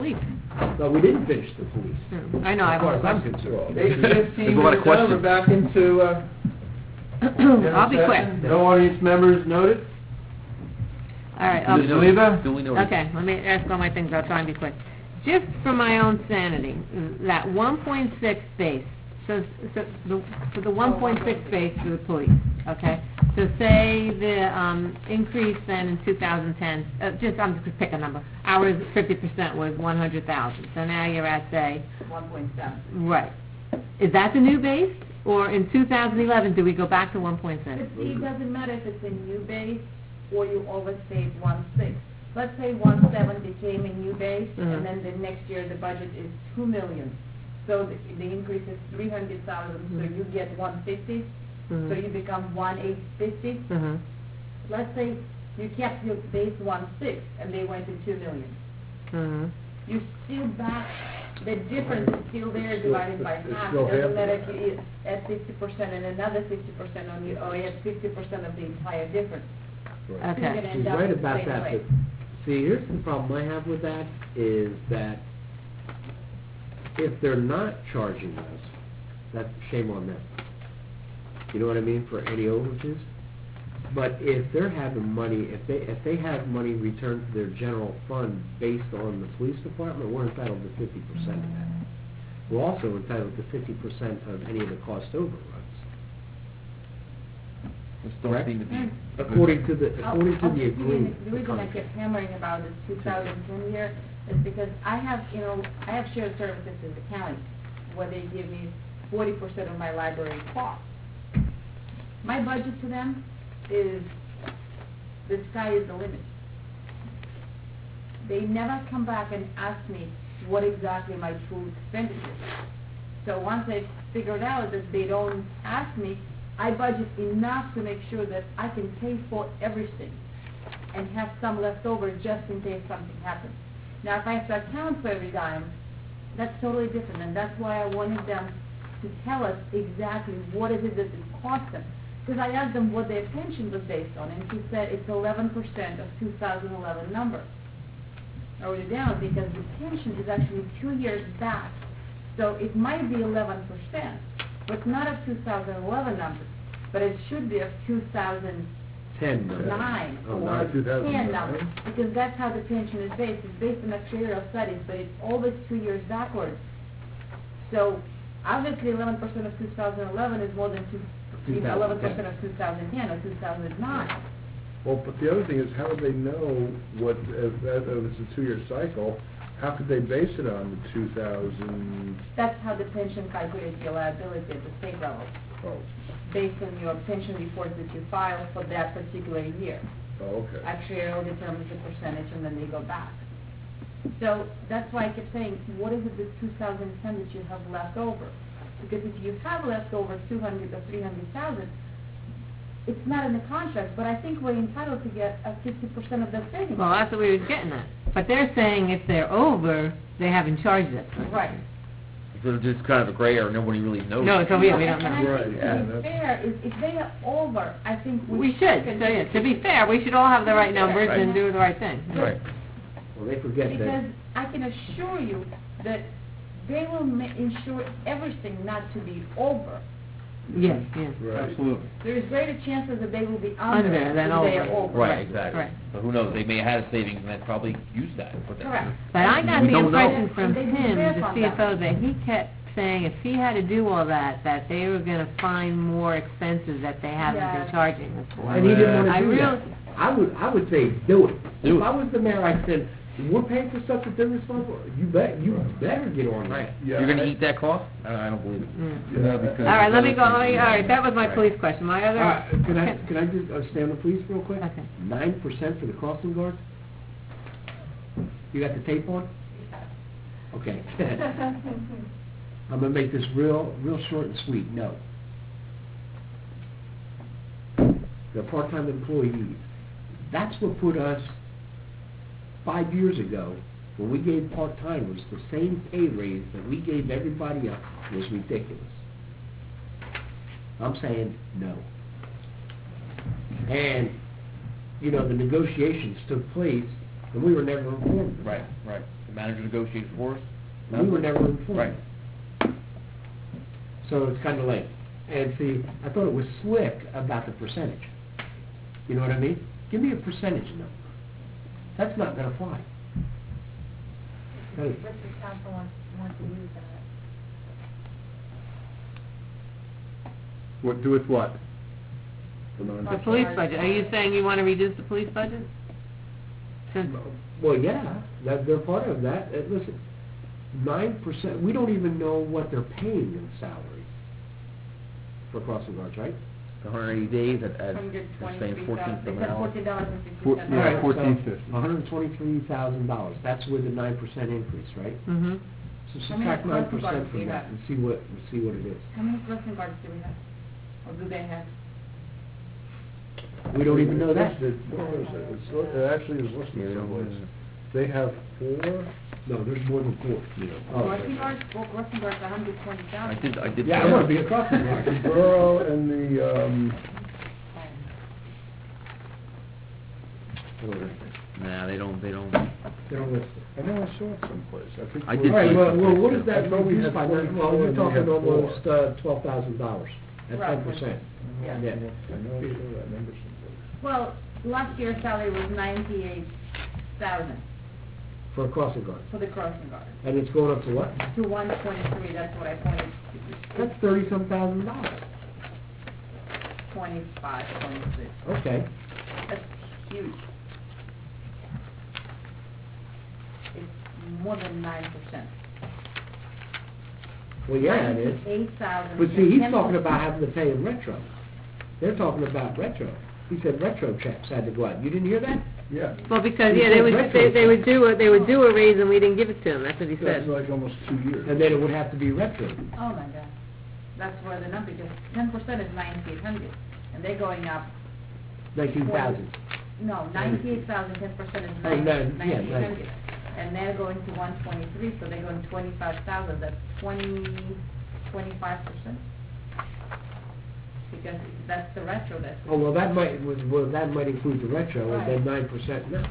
police. No, we didn't finish the police. I know, I As far have as I'm a question. concerned. 8:15, There's a lot of we're done. questions. We're back into, I'll be general quick. session. No audience members noted. All right, Ms. Oliva? Duly noted. okay, let me ask all my things, I'll try and be quick. Just for my own sanity, that 1.6 base, for the 1.6 base for the police, okay? So say the increase then in 2010, I'm just gonna pick a number, ours 50% was 100,000, so now you're at, say... 1.7. Right. Is that the new base? Or in 2011, do we go back to 1.6? It doesn't matter if it's a new base or you overstayed 1.6. Let's say 1.7 became a new base, and then the next year the budget is $2 million. So the increase is 300,000, so you get 150, so you become 1,850. Let's say you kept your base 1.6 and they went to 2 million. You still back, the difference is still there divided by half. It doesn't matter if you add 50% and another 50% on you, or you add 50% of the entire difference. Right. You're Okay. gonna She's end up right the about same that, way. but see, here's the problem I have with that, is that if they're not charging us, that's shame on them. You know what I mean, for any overages? But if they're having money, if they have money returned to their general fund based on the police department, we're entitled to 50% of that. We're also entitled to 50% of any of the cost overruns. This don't seem to be... According to the I'll give you agreement. the reason I kept hammering about this 2010 year is because I have shared services in the county where they give me 40% of my library cost. My budget to them is the sky is the limit. They never come back and ask me what exactly my true expenditure is. So once I figured out that they don't ask me, I budget enough to make sure that I can pay for everything and have some left over just in case something happens. Now, if I have to account for every dime, that's totally different, and that's why I wanted them to tell us exactly what is it that it cost them. Because I asked them what their pension was based on, and she said it's 11% of 2011 number. I wrote it down because the pension is actually 2 years back. So it might be 11%, but not of 2011 numbers, but it should be of 2009 or 10 numbers, because that's how the pension is based. It's based on actuarial studies, but it's always 2 years backwards. So obviously 11% of 2011 is more than 11% of 2010 or 2009. Well, but the other thing is, how do they know what, if it's a 2-year cycle, how could they base it on the 2000? That's how the pension calculates your liability at the state level, based on your pension reports that you file for that particular year. Oh, okay. Actuarial determines the percentage, and then they go back. So that's why I kept saying, what is it this 2010 that you have left over? Because if you have left over 200 or 300,000, it's not in the contract, but I think we're entitled to get a 50% of the savings. Well, that's what we were getting at. But they're saying if they're over, they haven't charged us. Right. So it's just kind of a gray area, nobody really knows. No, so we don't And know. I Right, think yeah, to be that's- fair, if they are over, I think We should. So, yeah, to be fair, we should all have the right numbers Right. and do the right thing. Right. Well, they forget Because that. I can assure you that they will ensure everything not to be over. Yes, yes. Right. Absolutely. There is greater chances that they will be under Under than than they are over. over. Right, exactly. Right. So who knows, they may have had a savings and they'd probably use that. Put that. Correct. But I got We the don't know. impression from They him, the verify that. CFO, that he kept saying if he had to do all that they were going to find more expenses that they haven't Yeah. been charging us for. And he didn't want I to do that. really- I would say do it. Do If it. I was the mayor, I'd say, we're paying for stuff that they're responsible for. You better get on Right. that. Yeah, You're going to I- eat that cost? I don't believe it. Yeah, because All right, let me go. All other things- right, that was my Right. police question. My other... Can I just stay on the police real quick? Okay. 9% for the crossing guards? You got the tape on? Okay. I'm gonna make this real short and sweet. No. They're part-time employees. That's what put us 5 years ago when we gave part-timers the same pay raise that we gave everybody else. Was ridiculous. I'm saying no. And the negotiations took place, and we were never informed. Right, right. The manager negotiated for us. We were never informed. Right. So it's kinda late. And see, I thought it was slick about the percentage. You know what I mean? Give me a percentage number. That's not gonna fly. That is- What the council wants to use that. What, do with what? The police budget, are you saying you wanna reduce the police budget? Since, Well, yeah, they're part of that. Listen, 9%, we don't even know what they're paying in salary for crossing guards, right? 180 days at, they're saying 14 $123,000, for they an said hour. $14.50. Yeah, Alright, so $14.50. $123,000, that's with the 9% increase, right? mhm. So How many subtract crossing 9% guards do from you that have? and see what it is. How many crossing guards do we have? Or do they have? We don't even know that. Where is it? It actually is listed someplace. They have 4? No, there's more than 4. Oh, Crossing guards, well, crossing guards, 120,000. I did. yeah, I wanna be a crossing guard. The borough and the, Nah, they don't. They don't list it. I know I saw it someplace. I think. I we're- did All right, see well, what is I that thought we reduced had by? 44 Well, you're and they talking had 4. almost, $12,000. That's Right. 10%. Yeah. Yeah. I know I saw that number someplace. Well, last year's salary was 98,000 For a crossing guard. for the crossing guard. And it's going up to what? To 123, that's what I pointed to. That's $30-some thousand dollars. 25, 26. Okay. That's huge. It's more than 9%. Well, yeah, it is. 8,000. But see, he's talking about having to pay in retro. They're talking about retro. He said retro checks had to go out. You didn't hear that? Yeah. Well, because, He yeah, said they would retro. they would do a raise and we didn't give it to them, that's what he That's said. like almost 2 years. And then it would have to be retro. Oh, my God. That's where the number, because 10% is 9,800, and they're going up, 19,000. no, 98,000, 10% is Oh, no, yeah, 9,800. And they're going to 123, so they're going 25,000, that's 25%. Because that's the retro, that's. Oh, well, that might include the retro and then 9% no.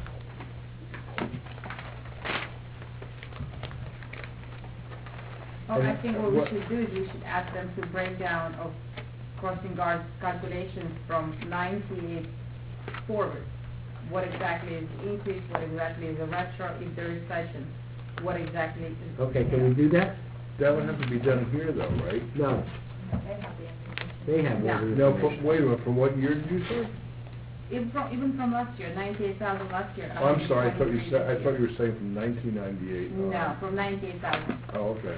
Oh, I think what we should do is we should ask them to break down of crossing guard calculations from 98 forward. What exactly is the increase, what exactly is the retro, if there is session, what exactly is. Okay, can we do that? That would have to be done here though, right? No, they have all the No, information. wait a minute, from what year did you say? Even from last year, 98,000 last year. Oh, I'm sorry, I thought you 123 said, I this thought you year. were saying from 1998. No, from 98,000. Oh, okay.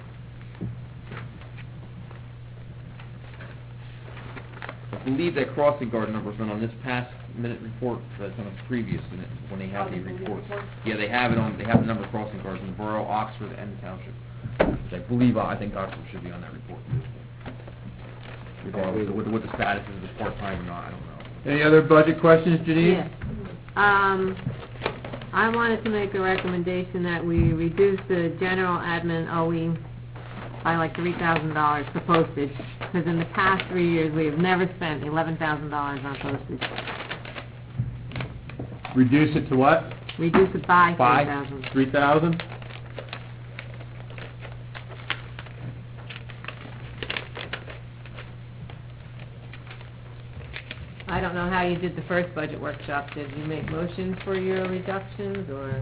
I believe that crossing guard number's been on this past minute report, that's on a previous minute, when they have Oh, the the previous reports. report? Yeah, they have the number of crossing guards in the borough, Oxford, and the township. Which I believe, I think Oxford should be on that report. Regardless of what the status is, if it's part-time or not, I don't know. Any other budget questions, Janine? Yes. I wanted to make a recommendation that we reduce the general admin OE by like $3,000 for postage, because in the past 3 years, we have never spent $11,000 on postage. Reduce it to what? Reduce it by Five? 3,000. 3,000? I don't know how you did the first budget workshop. Did you make motions for your reductions, or?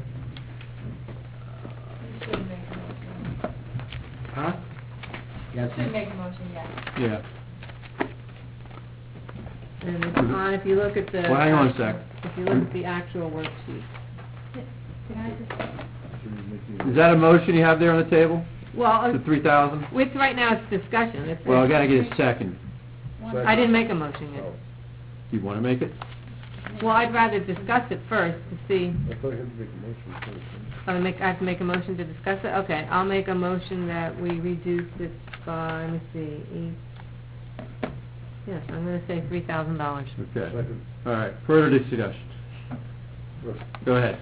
Huh? Yes. Should make a motion, yes. Yeah. And it's on, if you look at the... Well, hang on a sec. If you look at the actual worksheet. Can I just, Is that a motion you have there on the table? Well, The 3,000? it's, right now it's discussion. It's- Well, I gotta get a second. I didn't make a motion yet. Oh, Do you wanna make it? Well, I'd rather discuss it first to see, I thought you had to make a motion first. I have to make a motion to discuss it? Okay, I'll make a motion that we reduce it by, let me see, yes, I'm gonna say $3,000. Okay. Second. All right, further discussion. Go ahead.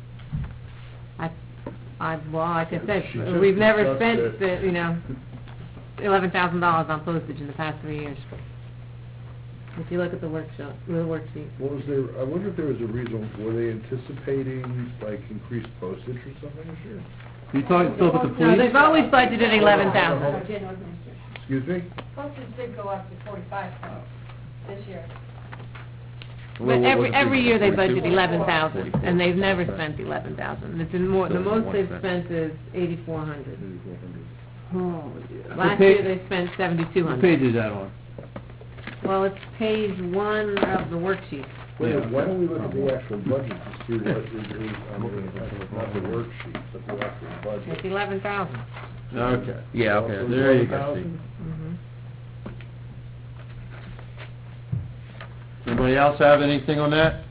Well, like I said, She just we've never discussed spent, it. $11,000 on postage in the past 3 years. If you look at the worksheet. I wonder if there was a reason, were they anticipating, like, increased postage or something this year? You talking still about the No, they've police? always budgeted 11,000. Our general administration. Excuse me? Postage did go up to 45 this year. But every year they budget 42? 11,000, and they've never 44. spent 11,000. It's in more, the So most one they've cent. spent is 8,400. Oh, yeah. Last What pa- year they spent What 7,200. page is that on? Well, it's page 1 of the worksheet. Wait, Yeah. why don't we look at the actual budget to see what it is, not the worksheet, but the actual It's budget? 11,000. Okay. Yeah, okay. Also There you go. 11,000? Mhm. Anybody else have anything on that?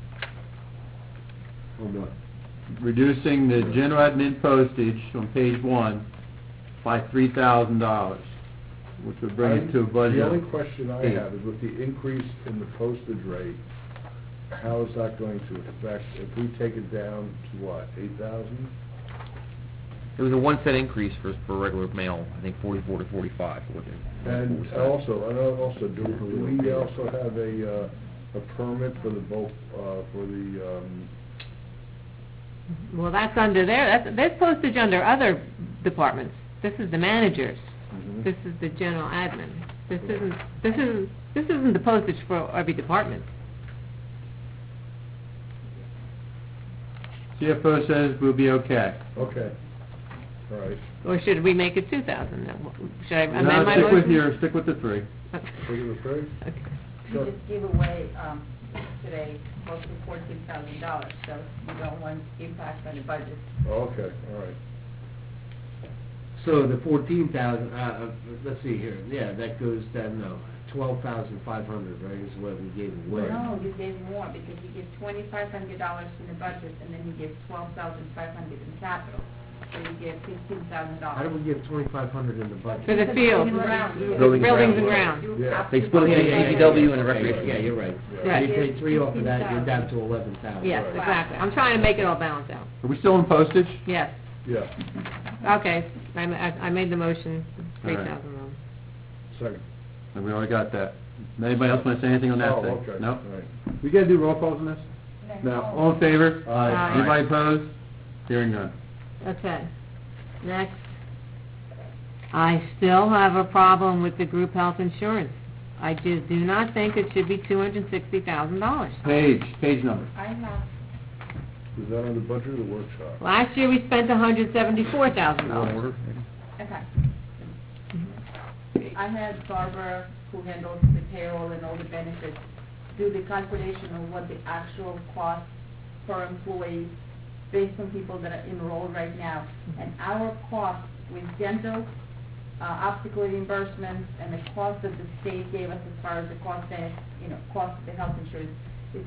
On what? Reducing the general admin postage on page 1 by $3,000, which would bring it to a budget. The only question I eight. have is with the increase in the postage rate, how is that going to affect, if we take it down to what, 8,000? It was a 1 cent increase for regular mail, I think 44 to 45. And also, do we also have a permit for the bulk, for the, Well, that's under there's postage under other departments. This is the managers. This is the general admin. This isn't the postage for every department. CFO says we'll be okay. okay, all right. Or should we make it 2,000? Should I amend my No, motion? stick with the 3. Take it to three? Okay. We Sure. just gave away today close to $14,000, so you don't want impact on the budget. Okay, all right. So the 14,000, let's see here, yeah, that goes down, 12,500, right, is what we gave away. No, you gave more because you gave $2,500 in the budget and then you gave $12,500 in capital. So you gave $15,000. How do we give 2,500 in the budget? For the field, Buildings buildings and and grounds. grounds. Yeah. They split it into DPW and the recreation. Yeah, you're right. Right. You take 3 off of that, you're down to 11,000. Yes, Right. exactly. I'm trying to make it all balance out. Are we still on postage? Yes. Yeah, Okay, I made the motion, All right. 3,000 then. second. And we already got that. Anybody else want to say anything on that Oh, thing? okay, No? all right. We gotta do roll calls on this? No. All in favor? Aye. Anybody opposed? Hearing none. Okay. Next. I still have a problem with the group health insurance. I just do not think it should be $260,000. Page number. I have, Is that on the budget or the workshop? Last year, we spent $174,000. okay. I had Barbara, who handles the payroll and all the benefits, do the calculation of what the actual cost per employee based on people that are enrolled right now. And our cost with dental, optical reimbursements, and the cost that the state gave us as far as the cost of the health insurance is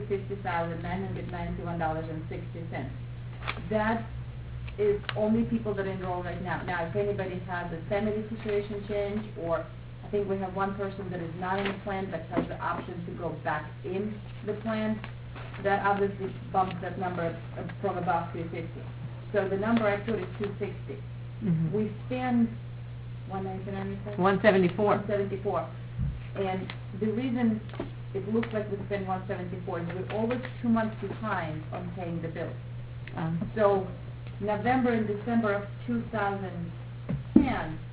$250,991.60. That is only people that enroll right now. Now, if anybody has a family situation change, or I think we have one person that is not in the plan but has the option to go back in the plan, that obviously bumps that number from about 350. So the number I put is 260. Mhm. We spend 199. 174. 174. And the reason it looks like we spend 174 is we're always 2 months behind on paying the bills. So November and December of 2010,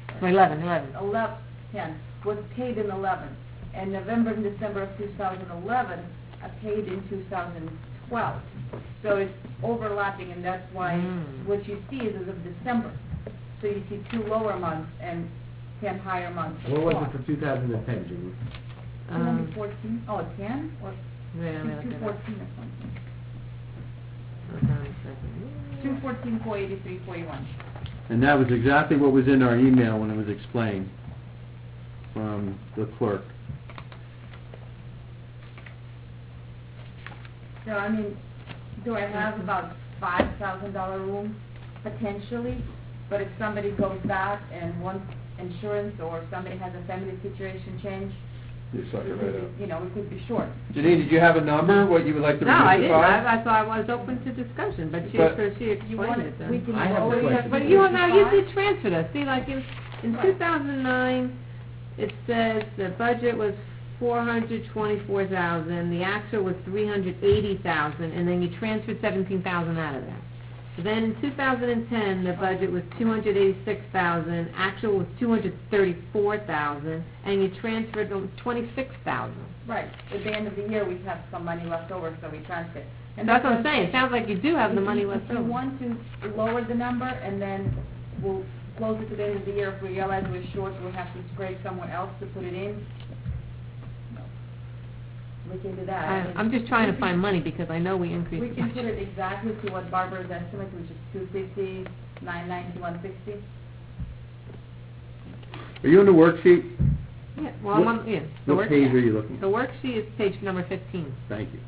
10 was paid in 11, and November and December of 2011 are paid in 2012. So it's overlapping, and that's why what you see is as of December. So you see 2 lower months and 10 higher months. What was it for 2010, Julie? 214? Oh, 10? Or Wait, let me look it up. 214 or something. 214, 483, 41. And that was exactly what was in our email when it was explained from the clerk. So, I mean, do I have about $5,000 room potentially? But if somebody goes back and wants insurance, or somebody has a family situation change, You suck it right up. we could be short. Janine, did you have a number, what you would like to No, reduce I it didn't. by? I thought I was open to discussion, but she But- explained it We then. can I have a always question. But you transferred us. See, like in 2009, it says the budget was $424,000, the actual was $380,000, and then you transferred $17,000 out of there. So then in 2010, the budget was $286,000, actual was $234,000, and you transferred $26,000. Right, at the end of the year, we have some money left over, so we transfer it. And That's what I'm saying, it sounds like you do have the money If left you over. want to lower the number, and then we'll close it to the end of the year, if we realize we're short, we'll have to scrape somewhere else to put it in, we can do that. I'm just trying to find money because I know we increased We the can put budget. it exactly to what Barbara's estimate, which is 250, 990, 160. Are you on the worksheet? Yeah, well, I'm on, yeah. the What worksheet- page are you looking? The worksheet is page number 15. Thank you.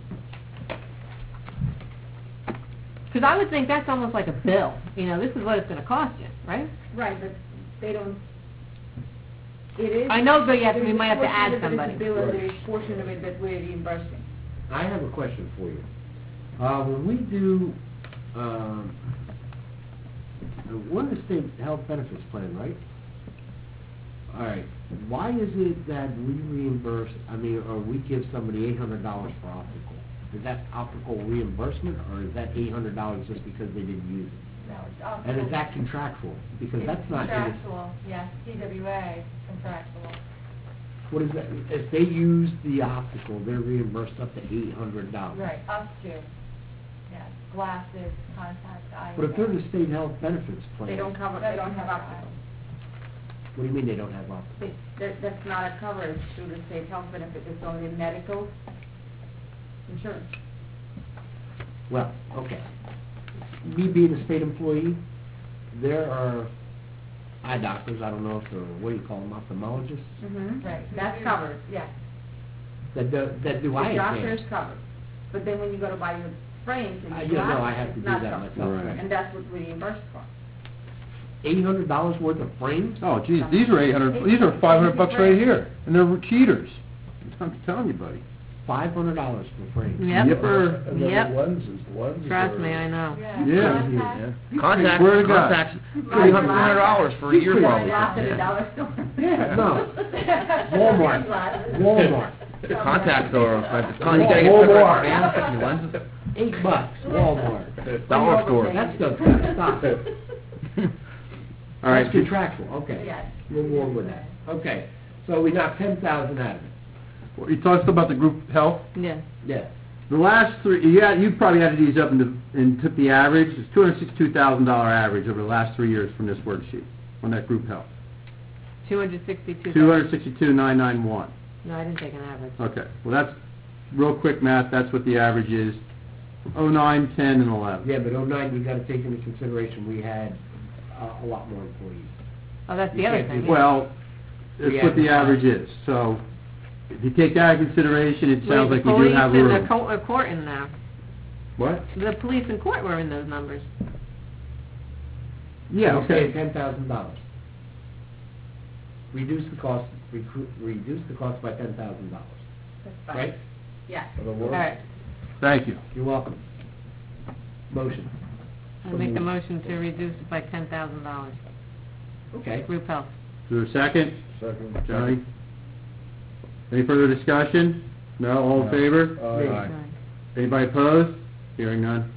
Because I would think that's almost like a bill. You know, this is what it's going to cost you, right? Right, but they don't, it is. I know, but yes, we there's a might have to portion add of it somebody. is a bill, and Right. there's a portion of it that we're reimbursing. I have a question for you. When we do, we're in the state health benefits plan, right? All right, why is it that we reimburse, or we give somebody $800 for optical? Is that optical reimbursement, or is that $800 just because they didn't use it? No, it's optical. And is that contractual? Because that's not. It's contractual, yes, TWA, contractual. What is that? If they use the optical, they're reimbursed up to $800. Right, up to, yes, glasses, contacts, eye. But if they're in the state health benefits plan. They don't cover, they don't have optical. What do you mean they don't have optical? That's not a coverage through the state health benefit, it's only medical insurance. Well, okay. Me being a state employee, there are eye doctors, I don't know if they're, what do you call them, ophthalmologists, Mm-hmm. Right. That's covered, yes. that do eye The doctor exams. is covered. But then when you go to buy your frames and your Yeah, no, I glasses, have to it's do not that covered. myself. Right. And that's what we reimburse for. $800 worth of frames? Oh, geez, these are 800, these are 500 bucks right here, and they're cheaters. I'm telling you, buddy. $500 for frames. Yep. Yipper. And then Yep. the lenses Trust me, I know. Yeah. Contacts, Swear to God. contacts, $300 for a year probably. Lots at a Yeah. dollar store. Yeah, no. Walmart. Contacts are, you gotta get Walmart. exams, your lenses. $8, Walmart. Dollar store. That stuff's gotta stop. All right, That's contractual, okay. Yes. We'll go on with that. Okay, so we knocked 10,000 out of it. well, you talked about the group health. Yeah. Yeah. The last three, you probably added these up and took the average. It's $262,000 average over the last 3 years from this worksheet on that group health. 262. 262,991. No, I didn't take an average. Okay, well, that's real quick math. That's what the average is. 09, 10, and 11. Yeah, but 09, you gotta take into consideration, we had a lot more employees. Oh, that's You the other can't do thing. that. yeah. Well, it's what the average is. So if you take that into consideration, it sounds like you do have Wait, the room. police and the court in there. What? The police and court were in those numbers. Yeah, We're saying okay. $10,000. Reduce the cost by $10,000, That's fine. right? Yes. For the All work. right. Thank you. You're welcome. Motion. I make the motion to reduce it by $10,000. Okay. Group health. Is there a second? Second. Johnny? Any further discussion? No, all in No. favor? Aye. Right. Anybody opposed? Hearing none.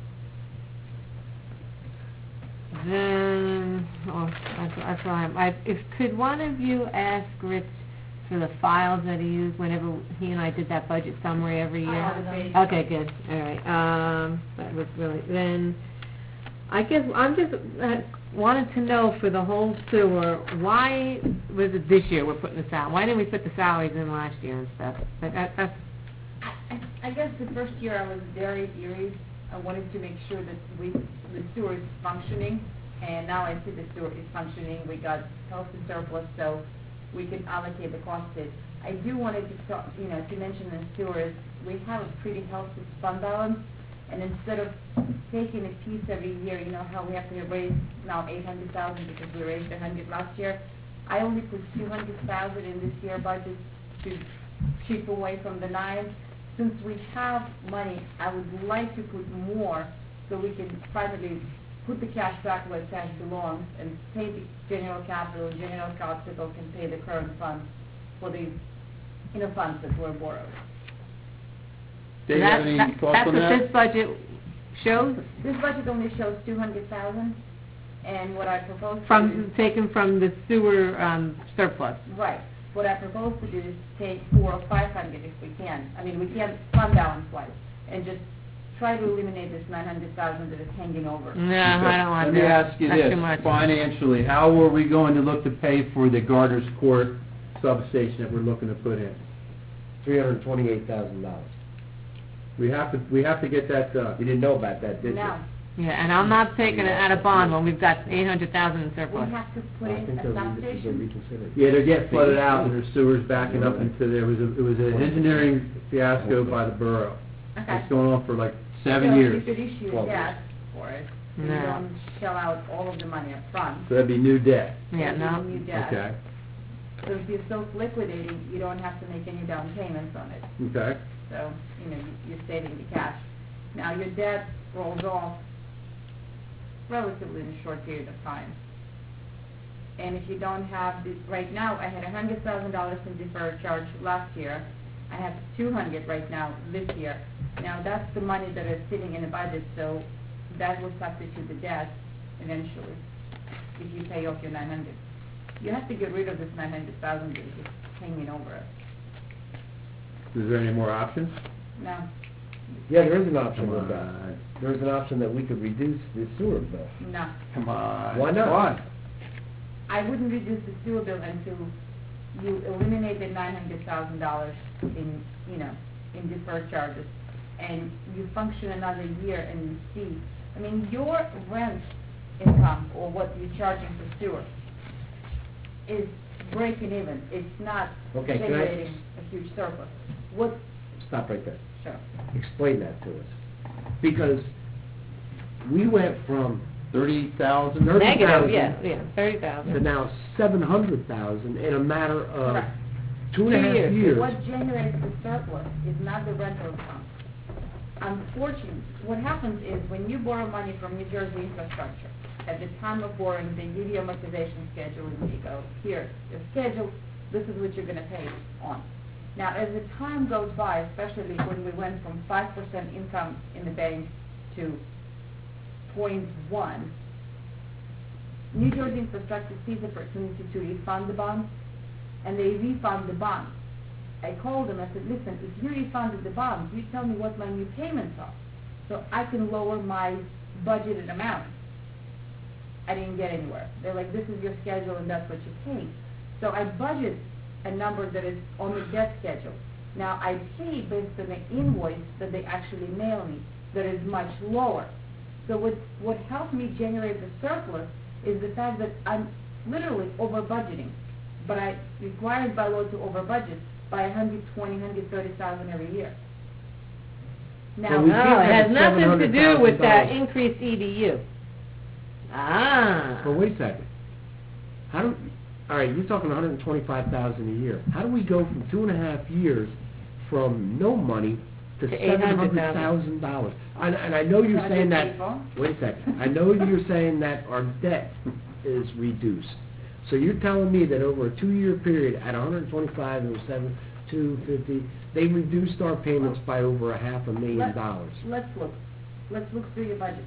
Then, that's all could one of you ask Rich for the files that he used whenever he and I did that budget summary every year? have them. Okay, good, all right, that was really, then, I guess, I'm just, wanted to know for the whole sewer, why was it this year we're putting this out? Why didn't we put the salaries in last year and stuff? Like, that's, I guess the first year I was very eerie. I wanted to make sure that the sewer is functioning, and now I see the sewer is functioning. We got healthy surplus, so we can allocate the cost to it. I do wanted to talk, to mention the sewers, we have a pretty healthy fund balance, and instead of taking a piece every year, how we have to raise now $800,000 because we raised $100 last year, I only put $200,000 in this year budget to chip away from the 9. Since we have money, I would like to put more so we can finally put the cash back where cash belongs and pay the general capital can pay the current fund for the in the funds that were borrowed. Dave, you have any thoughts on That's what that? this budget shows, This budget only shows 200,000, and what I propose to do, taken from the sewer, surplus. right, what I propose to do is take 400 or 500 if we can. I mean, we can fund balance-wise, and just try to eliminate this 900,000 that is hanging over. No, I don't want that. Let me ask you That's this, too much. financially, how are we going to look to pay for the Gardner's Court substation that we're looking to put in? $328,000. We have to get that You done. didn't know about that, did you? Now, Yeah, and I'm not taking it out of bond when we've got 800,000 in we surplus. have to put I in think a they'll this is a substation. reconsider. Yeah, they're getting flooded out and their sewers backing up into there. It was an engineering fiasco by the borough. Okay. It's going on for like 7 So years. you could issue 12 debt for it, so you No. don't shell out all of the money up front. So that'd be new debt. Yeah, Issue no. new debt. Okay, So if you're self-liquidating, you don't have to make any down payments on it. okay. So, you're saving the cash. Now, your debt rolls off relatively in a short period of time. And if you don't have, right now, I had $100,000 in deferred charge last year. I have 200 right now this year. Now, that's the money that is sitting in the budget, so that will substitute the debt eventually, if you pay off your 900. You have to get rid of this 900,000 that is just hanging over us. Is there any more options? No. Yeah, there is an option Come with that. on. There's an option that we could reduce the sewer bill. No. Come on. Why not? Why? I wouldn't reduce the sewer bill until you eliminate the $900,000 in, in deferred charges, and you function another year and you see, I mean, your rent income, or what you're charging for sewer, is breaking even. It's not Okay, can I- generating a huge surplus. What, Stop right there. sure. Explain that to us. Because we went from 30,000? Negative, 30,000 yeah, to 30,000. now 700,000 in a matter of Correct. 2.5 years. What generates the surplus is not the rental income. Unfortunately, what happens is when you borrow money from New Jersey Infrastructure, at the time of borrowing, they give you a motivation schedule and they go, here, the schedule, this is what you're going to pay on. Now, as the time goes by, especially when we went from 5% income in the bank to 0.1, New Jersey Infrastructure sees the opportunity to refund the bonds, and they refund the bonds. I called them, I said, listen, if you refunded the bonds, you tell me what my new payments are, so I can lower my budgeted amount. I didn't get anywhere. They're like, this is your schedule and that's what you're paying. So I budget a number that is on the debt schedule. Now, I pay based on the invoice that they actually mail me that is much lower. So what helped me generate the surplus is the fact that I'm literally over budgeting, but I required by law to over budget by 120, 130,000 every year. Now, Well, we can't No, it has have nothing to do with that $700,000. increased EDU. Ah. Well, wait a second. All right, you're talking 125,000 a year. How do we go from 2.5 years from no money to To $800,000? $700,000? And I know you're saying that. people. Wait a second. I know you're saying that our debt is reduced. So you're telling me that over a 2-year period, at 125, it was 250, they reduced our payments by over $500,000. Let's look through your budget.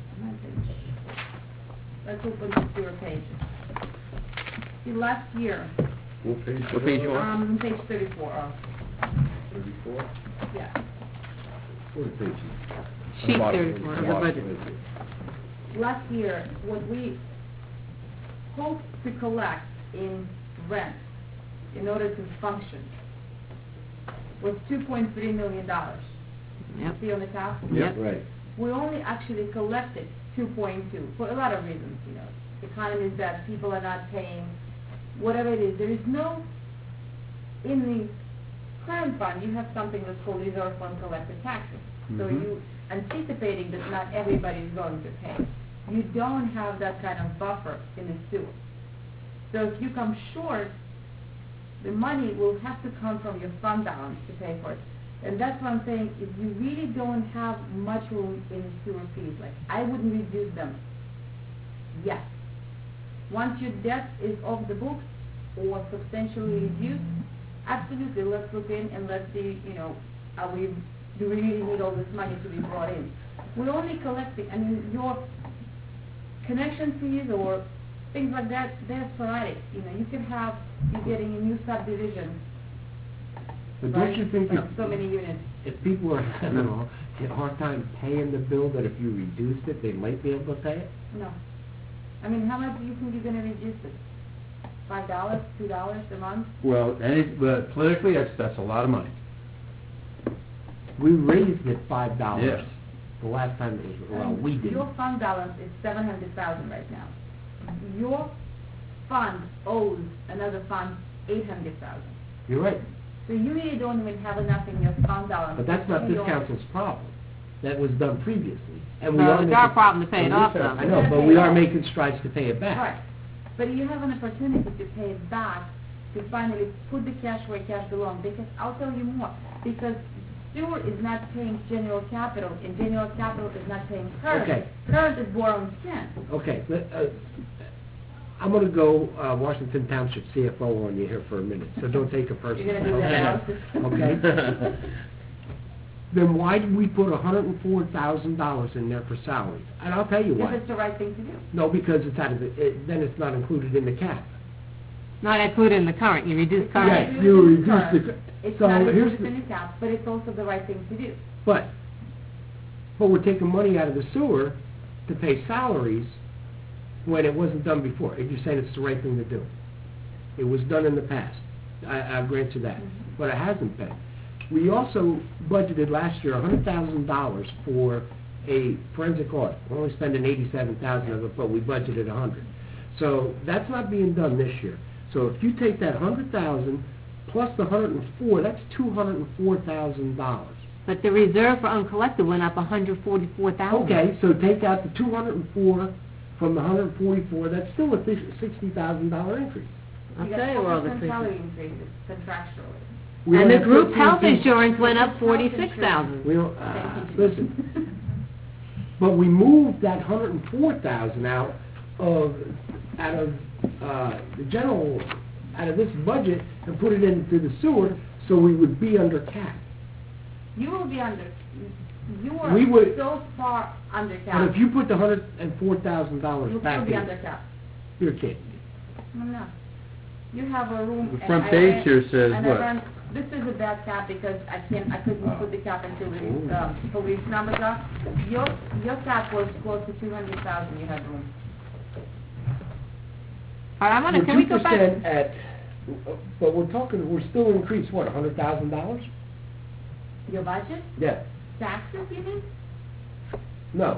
Let's open the sewer pages. See, last year, What page? What page you on? page 34, 34? yeah. What page? Sheet Bottom. 34 of the budget. Last year, what we hoped to collect in rent in order to function was $2.3 million. Yep. See on the top? Yep. Right. We only actually collected 2.2 for a lot of reasons, The economy is bad, people are not paying, whatever it is. There is no, in the crime fund, you have something that's called reserve fund collected taxes. So Mhm. you anticipating that not everybody is going to pay. You don't have that kind of buffer in the sewer. So if you come short, the money will have to come from your fund balance to pay for it. And that's what I'm saying, if you really don't have much room in the sewer fees, like, I wouldn't reduce them yet. Once your debt is off the books or substantially reduced, Absolutely, let's look in and let's see, do we really need all this money to be brought in? We're only collecting, your connection fees or things like that, they're sporadic, you can have, you're getting a new subdivision, But don't you think of so many units. if people are having a hard time paying the bill, that if you reduced it, they might be able to pay it? No. How much do you think you're gonna reduce it? $5, $2 a month? Well, but politically, that's a lot of money. We raised it $5. Yes. The last time it was, we did. Your fund balance is $700,000 right now. Your fund owes another fund $800,000. You're right. So you really don't even have enough in your fund balance. But that's not to this pay all- council's problem. That was done previously. And we No, are it's making- our problem to pay it off, though. I know, but we are making strides to pay it back. Right. But you have an opportunity to pay it back, to finally put the cash where cash belongs. Because I'll tell you more. Because sewer is not paying general capital, and general capital is not paying current. Okay. Current is borrowing spend. Okay, I'm gonna go, Washington Township CFO on you here for a minute, so don't take it personally. You're gonna do that Okay? now? Okay? Then why did we put $104,000 in there for salaries? And I'll tell you If why. it's the right thing to do. No, because it's out of then it's not included in the cap. Not included in the current, you reduce It's not current. Yes, included you in reduce current. the- It's so not here's included the- in the cap, but it's also the right thing to do. But we're taking money out of the sewer to pay salaries when it wasn't done before. And you're saying it's the right thing to do. It was done in the past. I grant you that. But it hasn't been. We also budgeted last year $100,000 for a forensic audit. We're only spending $87,000 of it, but we budgeted $100,000. So that's not being done this year. So if you take that $100,000 plus the $104,000, that's $204,000. But the reserve for uncollected went up $144,000. Okay, so take out the 204 from the 144, that's still a $60,000 increase. I'll You tell you where all the got 4% increases. salary increases contractually. We And don't the have group 13 health people- insurance went up $46,000. We don't, listen, but we moved that 104,000 out of the general, out of this budget and put it into the sewer, so we would be under cap. You will be under, you We are would- so far under cap. But if you put the $104,000 You'll back still be in, under cap. you're kidding. No. You have a room. The and front I page ran- here says and I what? ran- This is a bad cap because I couldn't put the cap until the police numbers are. Your cap was close to 200,000, you had room. All right, We're can we go 2% back? at, but we're still increased, what, $100,000? Your budget? Yeah, Taxes, you mean? no.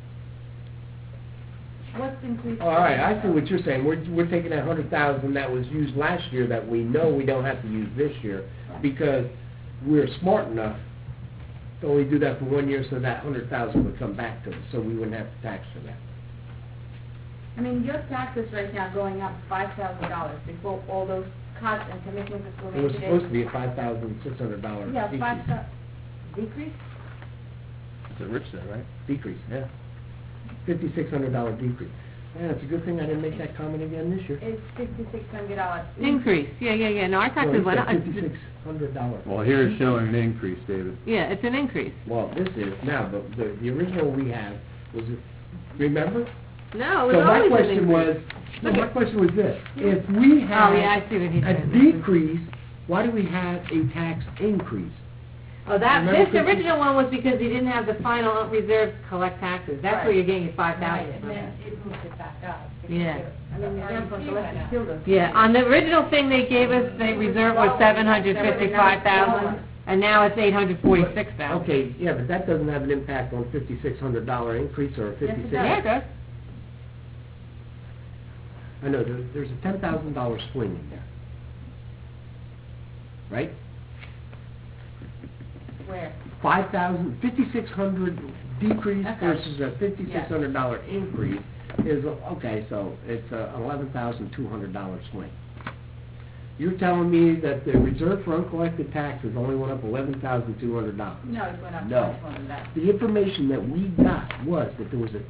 What's increased? All right, I see what you're saying. We're taking that 100,000 that was used last year that we know we don't have to use this year because we're smart enough to only do that for 1 year so that 100,000 would come back to us, so we wouldn't have to tax for that. I mean, your taxes right now going up $5,000 before all those cuts and commitments that were It was made today. supposed to be a $5,600 Yeah, decrease. 5,000, decrease? That's what Rich said, right? Decrease, yeah. $5,600 decrease. Yeah, it's a good thing I didn't make that comment again this year. It's $5,600. Increase, yeah, no, our taxes went up. $5,600. Well, here it's showing an increase, David. Yeah, it's an increase. Well, this is now, but the original we have was, remember? No, it So was my always an question was, increase. no, my question was this, if we Oh, yeah, had I see what he's a saying. decrease, why do we have a tax increase? Oh, that, Remember this Christie? original one was because he didn't have the final reserve to collect taxes. That's where Right. you're getting your Right, 5,000 and from. then it moved it back up. Yeah. I mean, Our reserve for REC collective went up. children. Yeah, on the original thing they gave us, the reserve was 755,000, and now it's 846,000. Okay, yeah, but that doesn't have an impact on $5,600 increase or a Yes, it 56. does. Yeah, it does. I know, there's a $10,000 swing in there. Right? Where? 5,600 decrease Okay. versus a $5,600 increase is, okay, so it's a $11,200 swing. You're telling me that the reserve for uncollected taxes only went up $11,200? No, it went up No. much more than that. The information that we got was that there was a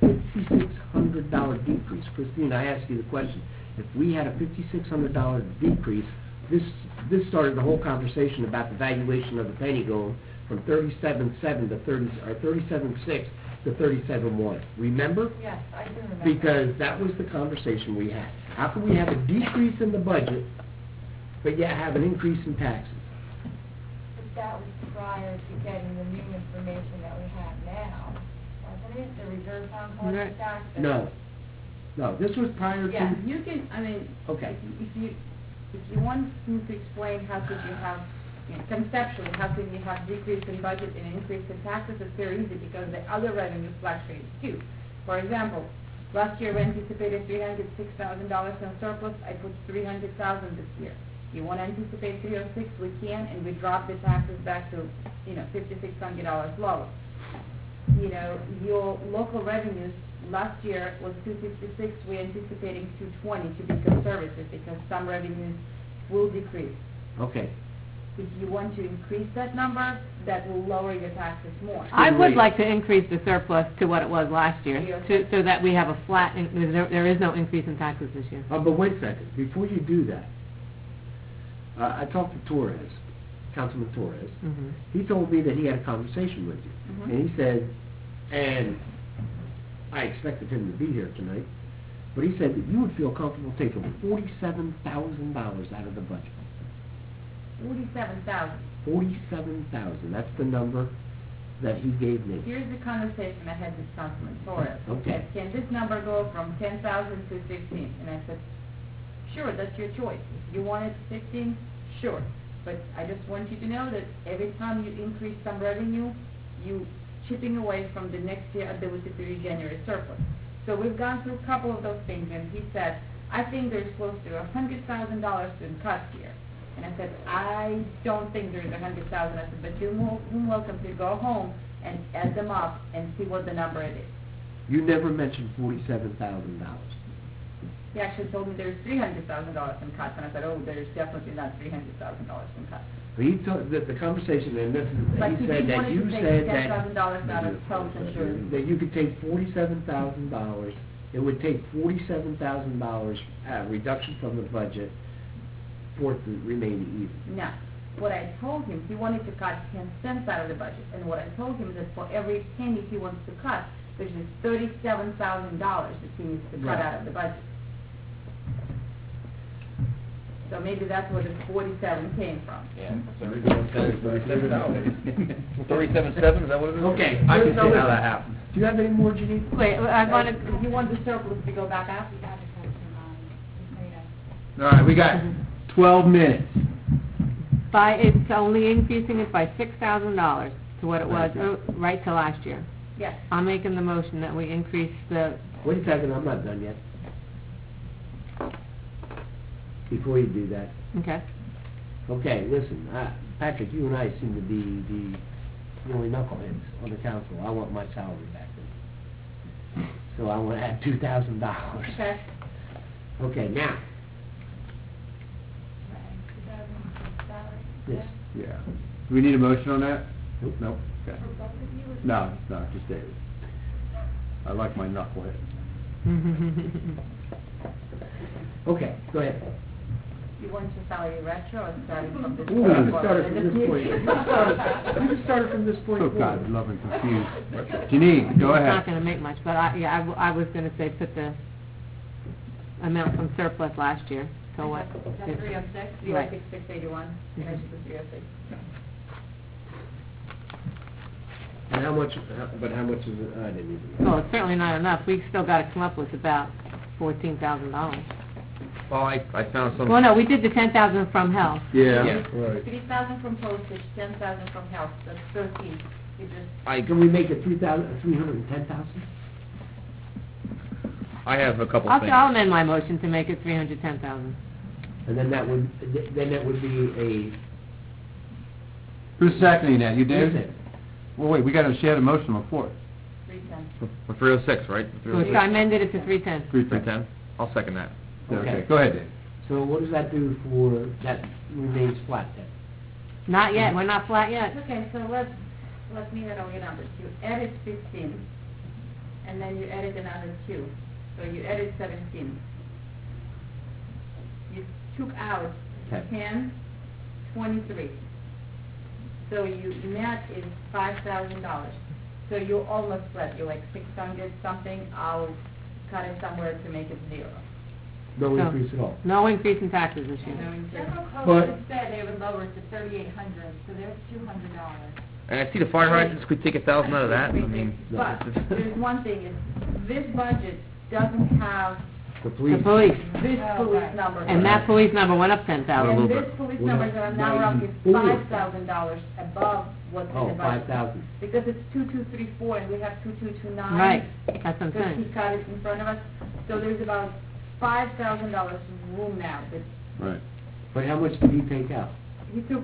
$5,600 decrease. Christine, I asked you the question, if we had a $5,600 decrease this started the whole conversation about the valuation of the penny going from 37.7 to 37.6 to 37.1. Remember? Yes, I do remember. Because that was the conversation we had. How can we have a decrease in the budget, but yet have an increase in taxes? But that was prior to getting the new information that we have now, wasn't it? The reserve fund Right. collected tax? No, this was prior Yeah, to, you can, I mean, okay. if you want me to explain how could you have, conceptually, how can you have decrease in budget and increase in taxes, it's very easy because the other revenues fluctuate too. For example, last year we anticipated $306,000 in surplus, I put $300,000 this year. You want to anticipate 306, we can, and we drop the taxes back to, $5,600 lower. Your local revenues, last year was 256, we're anticipating 220 to be conservative because some revenues will decrease. Okay. If you want to increase that number, that will lower your taxes more. I would like to increase the surplus to what it was last year, Yeah. so that we have a flat, there is no increase in taxes this year. But wait a second, before you do that, I talked to Torres, Councilman Torres. Mhm. He told me that he had a conversation with you. Mhm. And he said, and I expected him to be here tonight, but he said that you would feel comfortable taking $47,000 out of the budget. 47,000. 47,000, that's the number that he gave me. Here's the conversation I had with Councilman Torres. Okay. Can this number go from 10,000 to 15? And I said, sure, that's your choice. If you want it 15, sure. But I just want you to know that every time you increase some revenue, you chipping away from the next year ability to use January surplus. So we've gone through a couple of those things, and he said, I think there's close to $100,000 in cuts here. And I said, I don't think there's 100,000. I said, but you're welcome to go home and add them up and see what the number it is. You never mentioned $47,000. He actually told me there's $300,000 in cuts, and I said, oh, there's definitely not $300,000 in cuts. But he told, the conversation, and this is, But he said that you said that... $10,000 out of health insurance. That you could take $47,000, it would take $47,000 reduction from the budget for it to remain even. No. What I told him, he wanted to cut 10 cents out of the budget, and what I told him is that for every penny he wants to cut, there's just $37,000 that he needs to cut Right. out of the budget. So maybe that's where the 47 came from. Yeah. 37.7, is that what it is? Okay. I can see now how that happens. Do you have any more, Janine? Wait, I want to, You want the surplus to go back up? All right, we got 12 minutes. it's only increasing it by $6,000 to what it was, right to last year. Yes. I'm making the motion that we increase the, Wait a second, I'm not done yet. Before you do that. okay. Okay, listen, Patrick, you and I seem to be the only knuckleheads on the council. I want my salary back then. So I want to add $2,000. Okay. Okay, now, this. Yeah. Do we need a motion on that? Nope. Nope. Okay. No, it's not, just David. I like my knucklehead. Okay, go ahead. You want your salary retro or starting from this Ooh, point? we started from this point. We just started from this point Oh, forward. God, love and confused. Janine, go It's not ahead. going to make much, but I was going to say put the amount from surplus last year, so what? Is that 306? Right. 306, 681, and I should put 306. And how much is it? I didn't even... Well, it's certainly not enough. We've still got to come up with about $14,000. Well, I found some... Well, no, we did the 10,000 from health. Yeah. Right. 3,000 from postage, 10,000 from health, that's 13. You just, Can we make it 310,000? I have a couple things. I'll amend my motion to make it 310,000. And then that would be Who's seconding that? You a... did? Well, wait, we got to share the motion on the floor. 310. For 306, right? So I amended it to 310. 310? I'll second that. Okay, go ahead, Dave. So what does that do for, that remains flat then? Not yet, we're not flat yet. Okay, so let me know your numbers. You added 15, and then you added another 2. So you added 17. You took out 10, 23. So you net is $5,000. So you're almost flat, you're like 600 something, I'll cut it somewhere to make it zero. No No. increase at all. No increase in taxes this year. No increase. General But- code just said they would lower it to $3,800, so there's $200. And I see the fire hydrants, could we take 1,000 out of that? I mean, But there's one thing, is this budget doesn't have The The police. police, this Oh, police right. number. and that police number went up 10,000. little And bit. this police We numbers have are now roughly 94. $5,000 above what's in Oh, the budget. 5,000. Because it's 2234 and we have 2229. Right, that's what I'm Because he saying. cut it in front of us. So there's about $5,000 room now, but Right. But how much did he take out? he took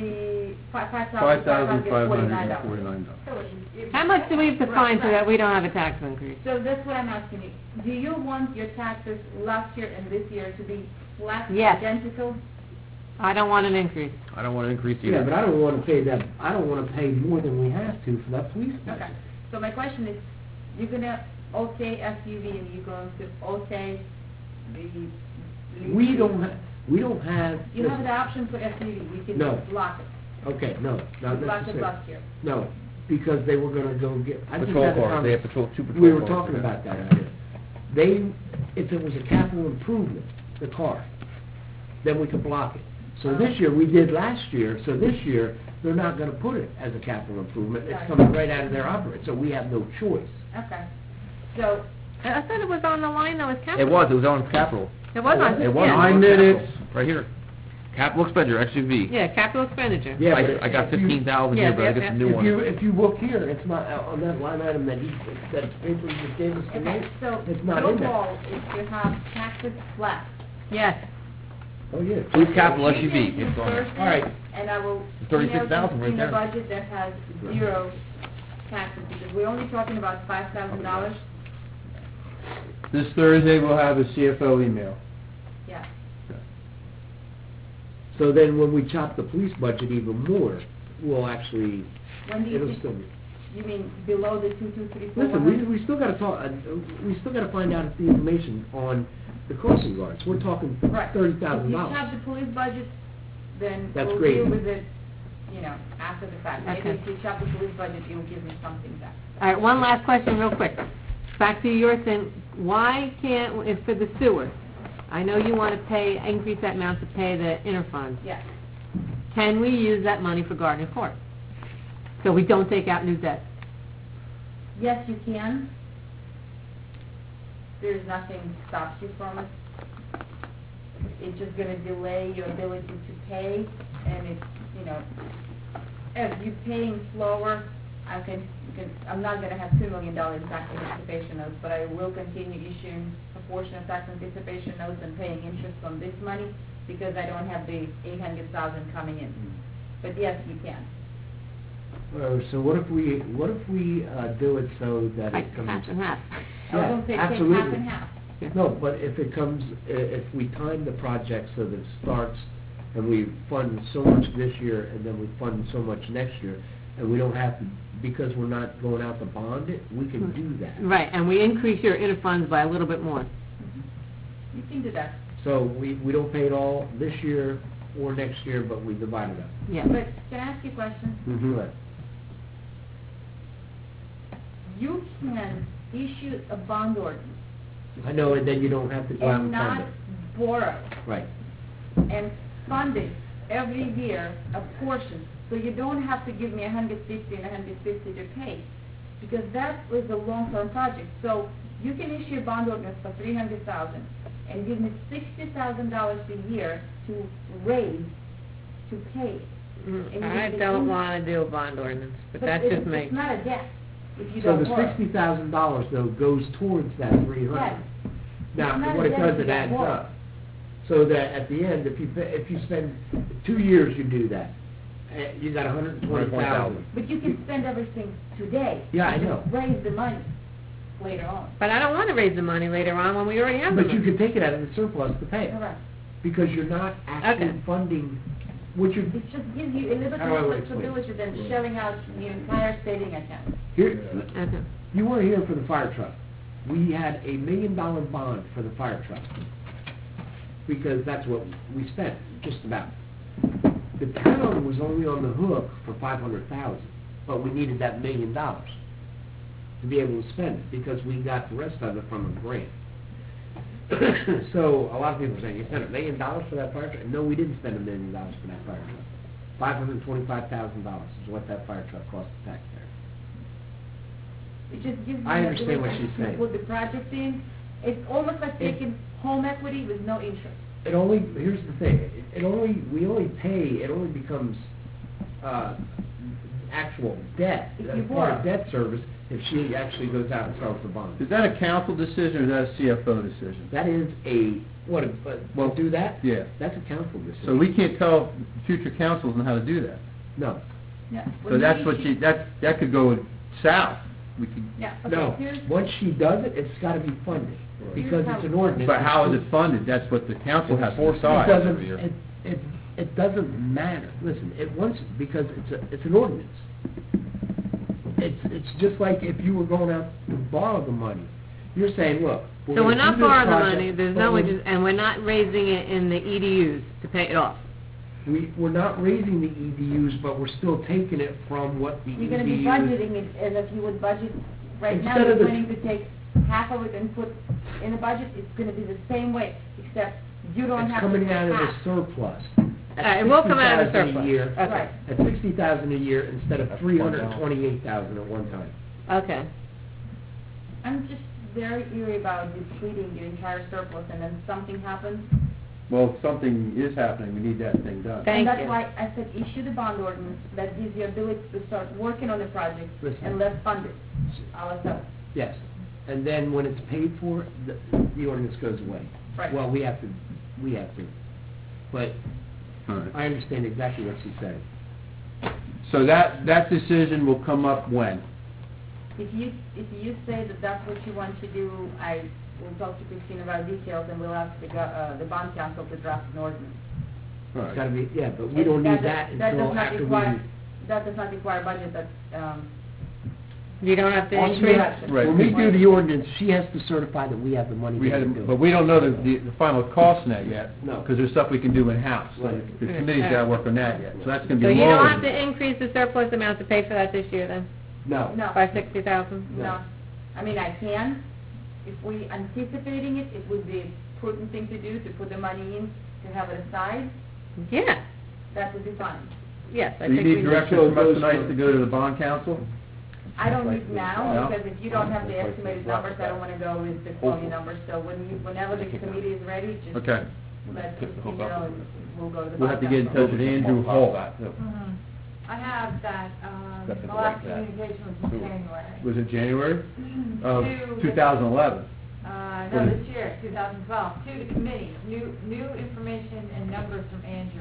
$5,549. $5,549. So it- How much do we have to find so that we don't have a tax increase? So that's what I'm asking you. Do you want your taxes last year and this year to be flat, Yes. identical? I don't want an increase. I don't want to increase either. Yeah, but I don't wanna pay that, I don't wanna pay more than we have to for that police budget. Okay. So my question is, you're gonna okay SUV and you're going to okay the... We don't have, You have the listen, option for SUV, we can No. block it. okay, no, not We blocked it necessarily. last year. No, because they were gonna go get, I just Patrol had a cars, they have conversation. two patrol We were cars, talking yeah. about that out here. They, if it was a capital improvement, the car, then we could block it. So this year, we did last year, so this year, they're not gonna put it as a capital improvement, it's Right. coming right out of their operating, so we have no choice. Okay. So, I thought it was on the line though as capital. It was on capital. It was on, It was yeah. on 9 minutes. capital, right here. Capital expenditure, SUV. Yeah, capital expenditure. Yeah, but I got if you- 15,000 Yeah, here, but I yeah, get yeah. some new If you, ones. if you look here, it's not on that line item that that paper you just gave us okay, tonight, so it's not your in there. goal is to have taxes flat. Yes. Oh, yeah. Police capital You SUV, can do it's on there. Thursday, All right. And I will It's 36,000 right in a there. budget that has zero taxes, because we're only talking about $5,000. This Thursday, we'll have a CFO email. Yeah. So then when we chop the police budget even more, we'll actually, When do you it'll think, still, you mean below the 2234? listen, we still gotta talk, we still gotta find out the information on the crossing guards. We're talking Right. $30,000. If you chop the police budget, then That's we'll great. deal with it, after the fact. Maybe Okay. if you chop the police budget, you'll give me something back. All right, one last question real quick. Back to your thing, why can't, if for the sewer, I know you want to pay, increase that amount to pay the interfunds. Yes. Can we use that money for Gardner Court? So we don't take out new debt? Yes, you can. There's nothing stops you from it. It's just gonna delay your ability to pay, and it's, if you're paying slower, I'm not gonna have $2 million in tax anticipation notes, but I will continue issuing a portion of tax anticipation notes and paying interest on this money, because I don't have the $800,000 coming in. But yes, you can. So what if we do it so that Like it comes... half and half? I was gonna say, take half absolutely. and half. No, but if it comes, if we time the project so that it starts, and we fund so much this year, and then we fund so much next year, and we don't have to, because we're not going out to bond it, we can do that. Right, and we increase your interfunds by a little bit more. You can do that. So we don't pay it all this year or next year, but we divide it up. Yeah. But can I ask you a question? Right. You can issue a bond ordinance I know, and then you don't have to go out and and fund not it. borrow Right. and fund it every year, a portion, so you don't have to give me 150 and 150 to pay, because that was a long-term project. So you can issue a bond ordinance for $300,000 and give me $60,000 a year to raise, to pay. And I you don't can- want to do a bond ordinance, but But that's it's- just me. It's not a debt if you So don't the borrow. $60,000 though goes towards that 300. Yes. Now, It's not what a it debt does, if it you don't adds borrow. up. So that at the end, if you spend 2 years, you do that, you got 120,000. But you can spend everything today. Yeah, I You know. just raise the money later on. But I don't want to raise the money later on when we already have the But you money. can take it out of the surplus to pay it, Correct. because you're not actually Okay. funding what you're, It just gives you a little bit How do I more explain? flexibility than shelling out the entire saving account. here, Okay. you weren't here for the fire truck. We had $1 million bond for the fire truck. because that's what we spent, just about. The town was only on the hook for $500,000, but we needed that $1 million to be able to spend it, because we got the rest of it from a grant. So, a lot of people are saying, you spent $1 million for that fire truck? No, we didn't spend $1 million for that fire truck. $525,000 is what that fire truck cost the taxpayer. It just gives me I the understand what ability she's to saying. put the project in. It's almost like taking home equity with no interest. It only, here's the thing, we only pay, it only becomes, actual debt, If that's you part of borrow. debt service, if she actually goes out and sells the bond. Is that a council decision or is that a CFO decision? That is well, do that? Yeah. That's a council decision. So we can't tell future councils on how to do that. No, Yeah. So When that's we what issue- that could go south. We could, Yeah, okay, no, here's, once she does it, it's gotta be funded, because it's an ordinance. but how is it funded? That's what the council has to It decide. doesn't, it doesn't matter, listen, because it's an ordinance. It's just like if you were going out to borrow the money, you're saying, look. So we're not gonna do this borrowing the project, money, there's but no, we're- and we're not raising it in the EDUs to pay it off. We're not raising the EDUs, but we're still taking it from what the EDUs. you're gonna be budgeting it as if you would budget, right now, Instead you're of the- planning to take half of it and put in the budget, it's gonna be the same way, except you don't It's have to pay coming out of the half. surplus. It will come out of the $60,000 surplus. a year, Okay. Right. at $60,000 a year instead of $328,000 at one time. Okay. I'm just very eerie about depleting your entire surplus and then something happens. Well, something is happening. We need that thing done. Thank And that's you. why I said issue the bond ordinance that gives you ability to start working on the project Listen. and let's fund it. Ourselves. Yes, and then when it's paid for, the ordinance goes away. Right. Well, we have to, but All right. I understand exactly what she's saying. So that decision will come up when? If you say that that's what you want to do, I will talk to Christine about details and we'll ask the bond council to draft an ordinance. All It's right. gotta be, yeah, but we don't need that does until not after require- we. That does not require budget, that, You don't have to All she increase. has- Right. When we do the ordinance, she has to certify that we have the money We to had, do it. but we don't know the final cost on that yet. No. Because there's stuff we can do in-house. So Right. the committee's got to work on that yet. So that's going to So be you long. don't have to increase the surplus amount to pay for that this year then, No. no. by 60,000? No. I mean, I can. If we anticipating it, it would be a prudent thing to do, to put the money in, to have it aside. Yeah, That would be fine. yes, I So you think need we direction So from us those tonight are- to go to the bond council? I don't need now, No? because if you don't have the estimated numbers, I don't want to go with the phony numbers. So whenever the committee is ready, just Okay. let Christine know and we'll go to the We'll have to get in council. touch with Andrew Hall. I have that, That's the the last right that. communication was in January. Was it January of To- 2011? No, this year, 2012, to the committee, new information and numbers from Andrew.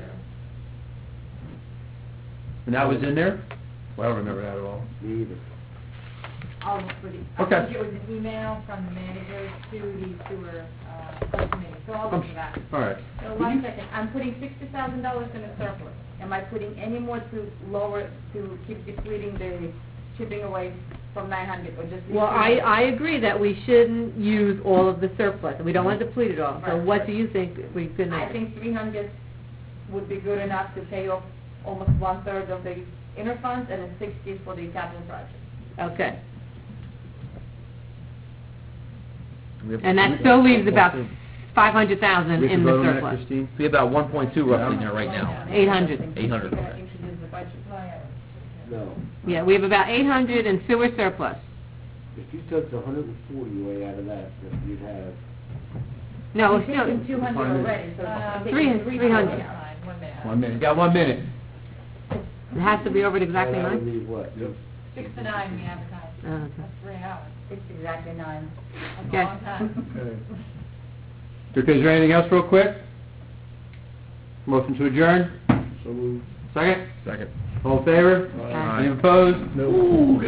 And that was in there? Well, I don't remember that at all. Me either. I'll look for the, Okay. I think it was an email from the managers to the sewer, subcommittee, so I'll look for that. All right. So one second, I'm putting $60,000 in a surplus. Am I putting any more to lower, to keep depleting the chipping away from 900, or just? leave Well, it? I agree that we shouldn't use all of the surplus, and we don't want to deplete it all. So Right. what do you think we could I make? think 300 would be good enough to pay off almost 1/3 of the inner funds, and then 60 for the capital project. Okay. And that still leaves about 500,000 We can in the vote on that, surplus. Christine? We have about 1.2 roughly in there right now. 800. 800, You're gonna okay. introduce the budget. No. Yeah, we have about 800 in sewer surplus. If you took the 140 away out of that, then you'd have, No, We've it's still, taken 200 already, so. I'm taking 300. 300. 1 minute. Got 1 minute. it has to be over at exactly that would 9? leave what? 6 to 9 we advertise. Oh, okay. That's 3 hours. It's exactly 9. That's Okay. a long time. Okay. Okay, is there anything else real quick? Motion to adjourn? So moved. Second? Second. All in favor? Aye. Any opposed? No.